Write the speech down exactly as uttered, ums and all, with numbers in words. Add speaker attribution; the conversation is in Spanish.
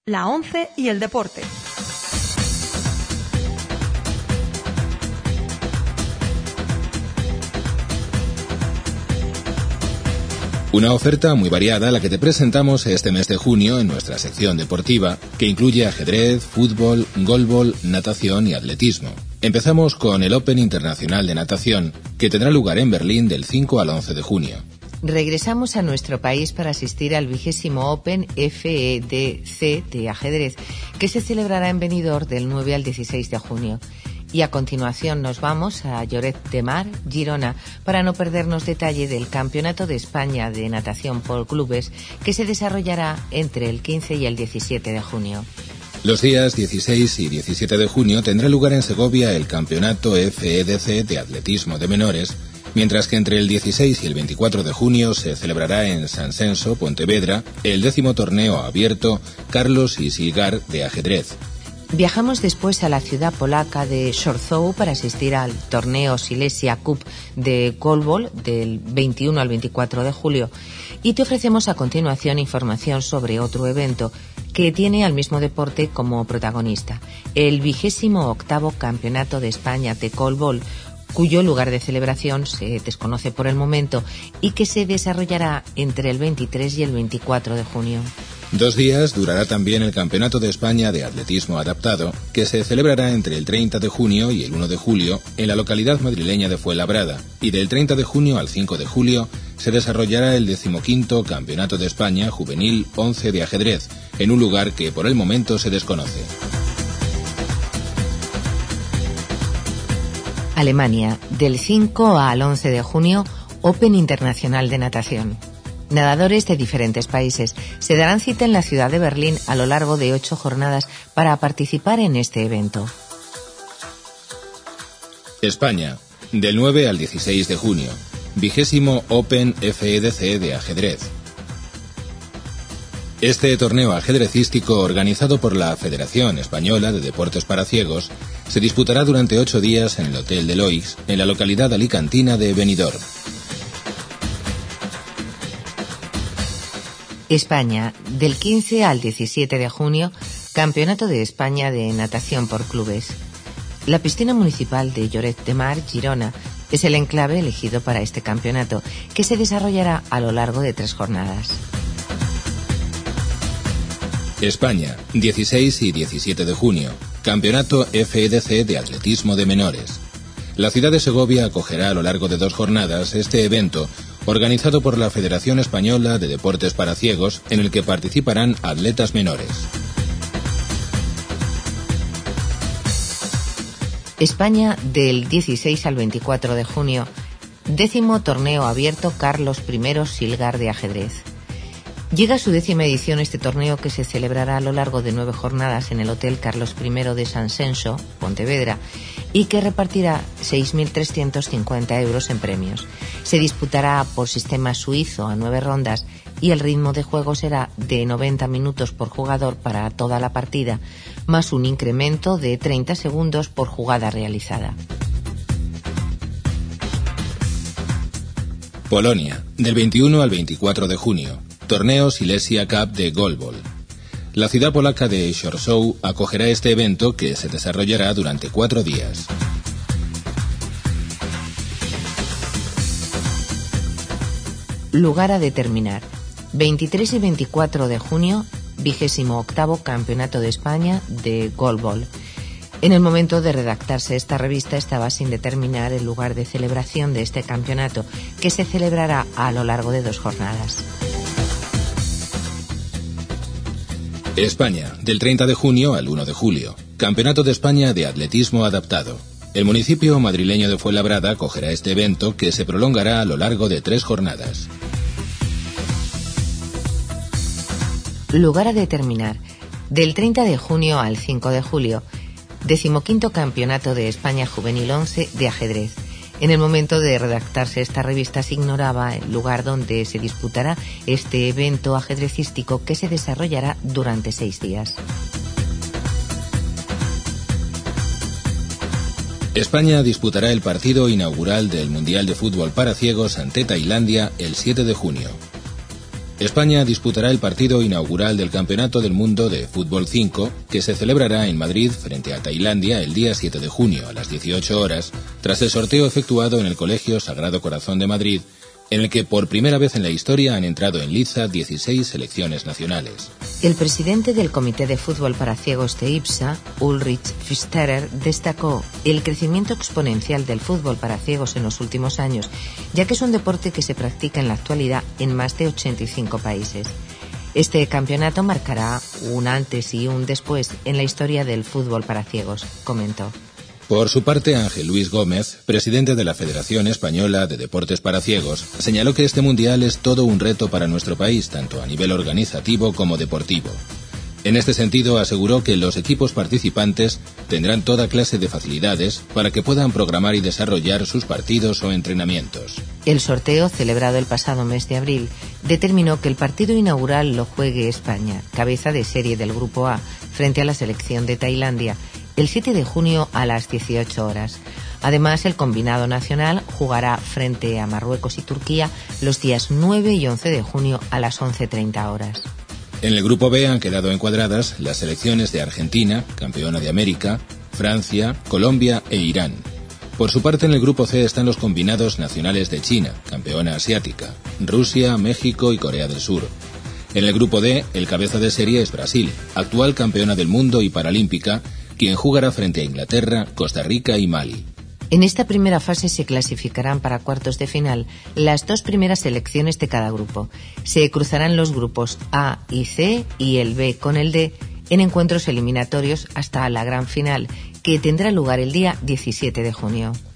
Speaker 1: La ONCE y el deporte.
Speaker 2: Una oferta muy variada la que te presentamos este mes de junio en nuestra sección deportiva, que incluye ajedrez, fútbol, golbol, natación y atletismo. Empezamos con el Open Internacional de Natación, que tendrá lugar en Berlín del cinco al once de junio.
Speaker 3: Regresamos a nuestro país para asistir al vigésimo Open F E D C de ajedrez, que se celebrará en Benidorm del nueve al dieciséis de junio. Y a continuación nos vamos a Lloret de Mar, Girona, para no perdernos detalle del Campeonato de España de Natación por Clubes, que se desarrollará entre el quince y el diecisiete de junio.
Speaker 2: Los días dieciséis y diecisiete de junio tendrá lugar en Segovia el Campeonato F E D C de Atletismo de Menores, mientras que entre el dieciséis y el veinticuatro de junio se celebrará en San Censo, Pontevedra, el décimo torneo abierto Carlos y Silgar de ajedrez.
Speaker 3: Viajamos después a la ciudad polaca de Chorzów para asistir al torneo Silesia Cup de golbol del veintiuno al veinticuatro de julio y te ofrecemos a continuación información sobre otro evento que tiene al mismo deporte como protagonista, el vigésimo octavo Campeonato de España de golbol, cuyo lugar de celebración se desconoce por el momento y que se desarrollará entre el veintitrés y el veinticuatro de junio.
Speaker 2: Dos días durará también el Campeonato de España de Atletismo Adaptado, que se celebrará entre el treinta de junio y el uno de julio en la localidad madrileña de Fuenlabrada, y del treinta de junio al cinco de julio se desarrollará el decimoquinto Campeonato de España Juvenil once de ajedrez, en un lugar que por el momento se desconoce.
Speaker 3: Alemania, del cinco al once de junio, Open Internacional de Natación. Nadadores de diferentes países se darán cita en la ciudad de Berlín a lo largo de ocho jornadas para participar en este evento.
Speaker 2: España, del nueve al dieciséis de junio, vigésimo Open F E D C de ajedrez. Este torneo ajedrecístico, organizado por la Federación Española de Deportes para Ciegos, se disputará durante ocho días en el Hotel de Loix, en la localidad alicantina de Benidorm.
Speaker 3: España, del quince al diecisiete de junio, Campeonato de España de Natación por Clubes. La piscina municipal de Lloret de Mar, Girona, es el enclave elegido para este campeonato, que se desarrollará a lo largo de tres jornadas.
Speaker 2: España, dieciséis y diecisiete de junio, Campeonato F E D C de Atletismo de Menores. La ciudad de Segovia acogerá a lo largo de dos jornadas este evento, organizado por la Federación Española de Deportes para Ciegos, en el que participarán atletas menores.
Speaker 3: España, del dieciséis al veinticuatro de junio, décimo torneo abierto Carlos I Silgar de ajedrez. Llega a su décima edición este torneo, que se celebrará a lo largo de nueve jornadas en el Hotel Carlos I de San Censo, Pontevedra, y que repartirá seis mil trescientos cincuenta euros en premios. Se disputará por sistema suizo a nueve rondas y el ritmo de juego será de noventa minutos por jugador para toda la partida, más un incremento de treinta segundos por jugada realizada.
Speaker 2: Polonia, del veintiuno al veinticuatro de junio, torneo Silesia Cup de golbol. La ciudad polaca de Chorzów acogerá este evento, que se desarrollará durante cuatro días.
Speaker 3: Lugar a determinar. veintitrés y veinticuatro de junio, vigésimo octavo Campeonato de España de golbol. En el momento de redactarse esta revista estaba sin determinar el lugar de celebración de este campeonato, que se celebrará a lo largo de dos jornadas.
Speaker 2: España, del treinta de junio al uno de julio, Campeonato de España de Atletismo Adaptado. El municipio madrileño de Fuenlabrada acogerá este evento, que se prolongará a lo largo de tres jornadas.
Speaker 3: Lugar a determinar. Del treinta de junio al cinco de julio, decimoquinto Campeonato de España Juvenil once de ajedrez. En el momento de redactarse esta revista se ignoraba el lugar donde se disputará este evento ajedrecístico, que se desarrollará durante seis días.
Speaker 2: España disputará el partido inaugural del Mundial de Fútbol para Ciegos ante Tailandia el siete de junio. España disputará el partido inaugural del Campeonato del Mundo de Fútbol cinco, que se celebrará en Madrid frente a Tailandia el día siete de junio a las dieciocho horas, tras el sorteo efectuado en el Colegio Sagrado Corazón de Madrid, en el que por primera vez en la historia han entrado en liza dieciséis selecciones nacionales.
Speaker 3: El presidente del Comité de Fútbol para Ciegos de I P S A, Ulrich Pfisterer, destacó el crecimiento exponencial del fútbol para ciegos en los últimos años, ya que es un deporte que se practica en la actualidad en más de ochenta y cinco países. Este campeonato marcará un antes y un después en la historia del fútbol para ciegos, comentó.
Speaker 2: Por su parte, Ángel Luis Gómez, presidente de la Federación Española de Deportes para Ciegos, señaló que este mundial es todo un reto para nuestro país, tanto a nivel organizativo como deportivo. En este sentido, aseguró que los equipos participantes tendrán toda clase de facilidades para que puedan programar y desarrollar sus partidos o entrenamientos.
Speaker 3: El sorteo, celebrado el pasado mes de abril, determinó que el partido inaugural lo juegue España, cabeza de serie del Grupo A, frente a la selección de Tailandia, el siete de junio a las dieciocho horas. Además, el combinado nacional jugará frente a Marruecos y Turquía los días nueve y once de junio a las once treinta horas.
Speaker 2: En el Grupo B han quedado encuadradas las selecciones de Argentina, campeona de América, Francia, Colombia e Irán. Por su parte, en el Grupo C están los combinados nacionales de China, campeona asiática, Rusia, México y Corea del Sur. En el Grupo D, el cabeza de serie es Brasil, actual campeona del mundo y paralímpica, quien jugará frente a Inglaterra, Costa Rica y Mali.
Speaker 3: En esta primera fase se clasificarán para cuartos de final las dos primeras selecciones de cada grupo. Se cruzarán los grupos A y C y el B con el D en encuentros eliminatorios hasta la gran final, que tendrá lugar el día diecisiete de junio.